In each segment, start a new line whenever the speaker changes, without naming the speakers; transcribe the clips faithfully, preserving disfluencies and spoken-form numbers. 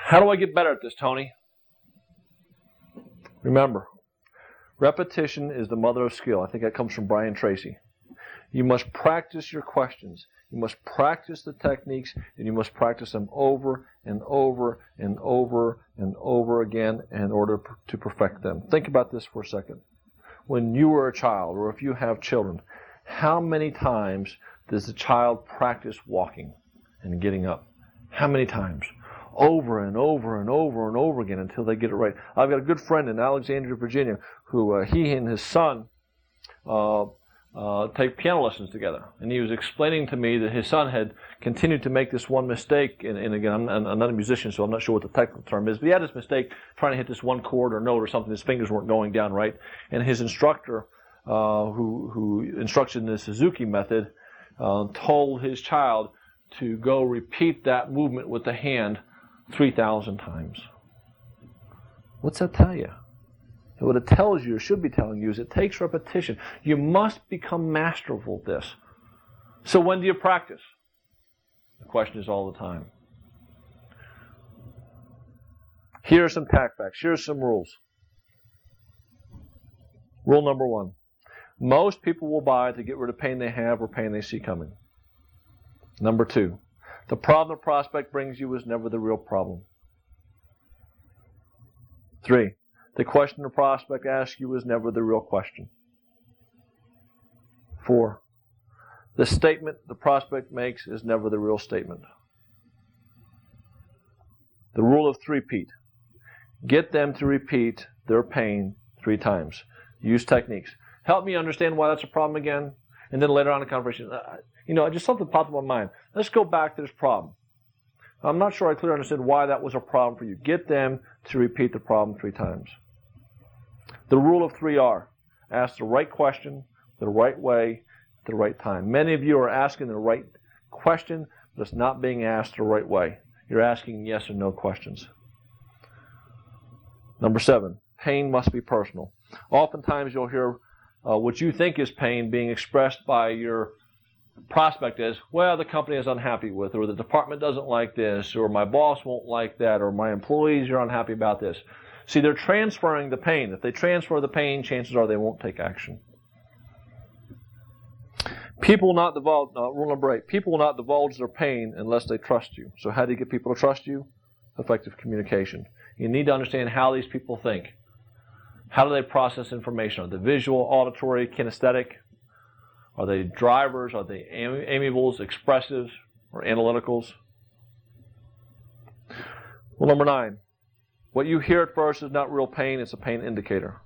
How do I get better at this, Tony? Remember, repetition is the mother of skill. I think that comes from Brian Tracy. You must practice your questions. You must practice the techniques, and you must practice them over and over and over and over again in order to perfect them. Think about this for a second. When you were a child, or if you have children, how many times does the child practice walking and getting up? How many times? Over and over and over and over again until they get it right. I've got a good friend in Alexandria, Virginia, who uh, he and his son uh, uh, take piano lessons together. And he was explaining to me that his son had continued to make this one mistake. And, and again, I'm, I'm not a musician, so I'm not sure what the technical term is, but he had this mistake trying to hit this one chord or note or something. His fingers weren't going down right. And his instructor, uh, who, who instructs in the Suzuki method, uh, told his child to go repeat that movement with the hand three thousand times. What's that tell you? What it tells you, or should be telling you, is it takes repetition. You must become masterful at this. So when do you practice? The question is all the time. Here are some tackbacks. Here are some rules. Rule number one. Most people will buy to get rid of pain they have or pain they see coming. Number two. The problem the prospect brings you is never the real problem. Three, the question the prospect asks you is never the real question. Four, the statement the prospect makes is never the real statement. The rule of three-peat. Get them to repeat their pain three times. Use techniques. Help me understand why that's a problem again. And then later on in the conversation, uh, you know, just something popped in my mind. Let's go back to this problem. I'm not sure I clearly understood why that was a problem for you. Get them to repeat the problem three times. The rule of three R. Ask the right question, the right way, the right time. Many of you are asking the right question, but it's not being asked the right way. You're asking yes or no questions. Number seven, pain must be personal. Oftentimes you'll hear Uh, what you think is pain being expressed by your prospect as, well, the company is unhappy with, or the department doesn't like this, or my boss won't like that, or my employees are unhappy about this. See, they're transferring the pain. If they transfer the pain, chances are they won't take action. People will not divulge, uh, rule number eight, people will not divulge their pain unless they trust you. So how do you get people to trust you? Effective communication. You need to understand how these people think. How do they process information? Are they visual, auditory, kinesthetic? Are they drivers? Are they amiables, expressives, or analyticals? Well, number nine. What you hear at first is not real pain, it's a pain indicator.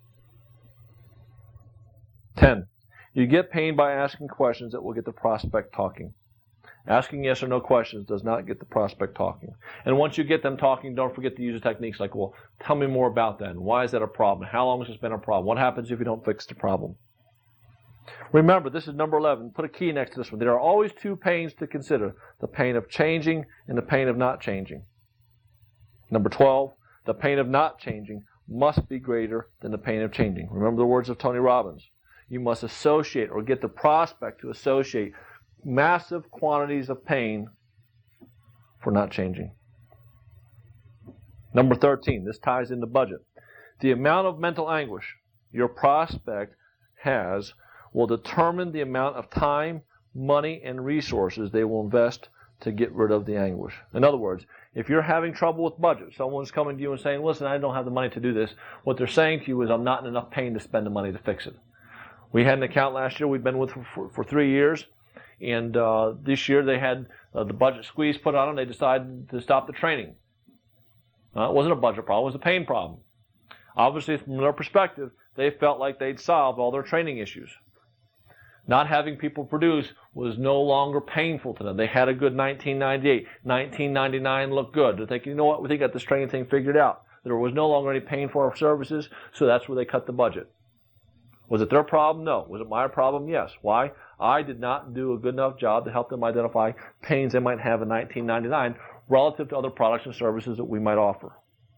Ten. You get pain by asking questions that will get the prospect talking. Asking yes or no questions does not get the prospect talking. And once you get them talking, don't forget to use techniques like, well, tell me more about that. Why is that a problem? How long has this been a problem? What happens if you don't fix the problem? Remember, this is number eleven. Put a key next to this one. There are always two pains to consider. The pain of changing and the pain of not changing. Number twelve, the pain of not changing must be greater than the pain of changing. Remember the words of Tony Robbins. You must associate or get the prospect to associate massive quantities of pain for not changing. Number thirteen, this ties into budget. The amount of mental anguish your prospect has will determine the amount of time, money, and resources they will invest to get rid of the anguish. In other words, if you're having trouble with budget, someone's coming to you and saying, listen, I don't have the money to do this. What they're saying to you is, I'm not in enough pain to spend the money to fix it. We had an account last year we've been with for, for, for three years. And uh, this year they had uh, the budget squeeze put on them. They decided to stop the training. Uh, it wasn't a budget problem. It was a pain problem. Obviously, from their perspective, they felt like they'd solved all their training issues. Not having people produce was no longer painful to them. They had a good nineteen ninety-eight. nineteen ninety-nine looked good. They're thinking, you know what, we got this training thing figured out. There was no longer any pain for our services, so that's where they cut the budget. Was it their problem? No. Was it my problem? Yes. Why? I did not do a good enough job to help them identify pains they might have in nineteen ninety-nine relative to other products and services that we might offer.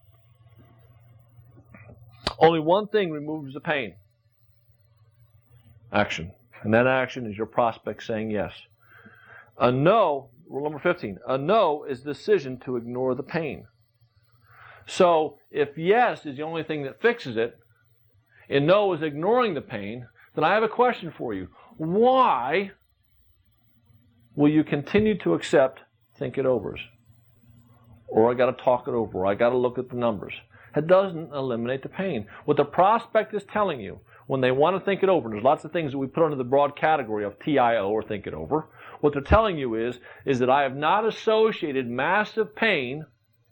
Only one thing removes the pain. Action. And that action is your prospect saying yes. A no, rule number fifteen, a no is the decision to ignore the pain. So if yes is the only thing that fixes it, and no is ignoring the pain, then I have a question for you. Why will you continue to accept think it overs? Or I got to talk it over, or I got to look at the numbers. It doesn't eliminate the pain. What the prospect is telling you when they want to think it over, and there's lots of things that we put under the broad category of T I O or think it over, what they're telling you is, is that I have not associated massive pain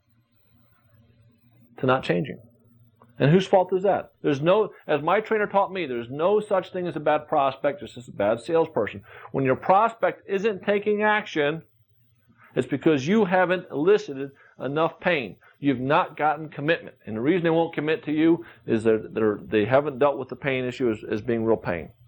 to not changing. And whose fault is that? There's no, as my trainer taught me, there's no such thing as a bad prospect, just as a bad salesperson. When your prospect isn't taking action, it's because you haven't elicited enough pain. You've not gotten commitment. And the reason they won't commit to you is that they're, they haven't dealt with the pain issue as, as being real pain.